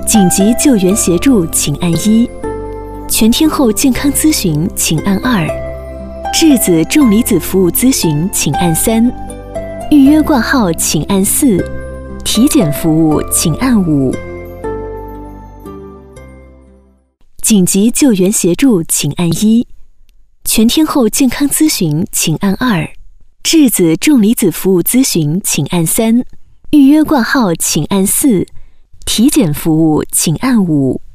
紧急救援协助请按1，全天候健康咨询请按2，质子重离子服务咨询请按3，预约挂号请按4，体检服务请按5。紧急救援协助请按1，全天候健康咨询请按2，质子重离子服务咨询请按3，预约挂号请按4，体检服务请按5。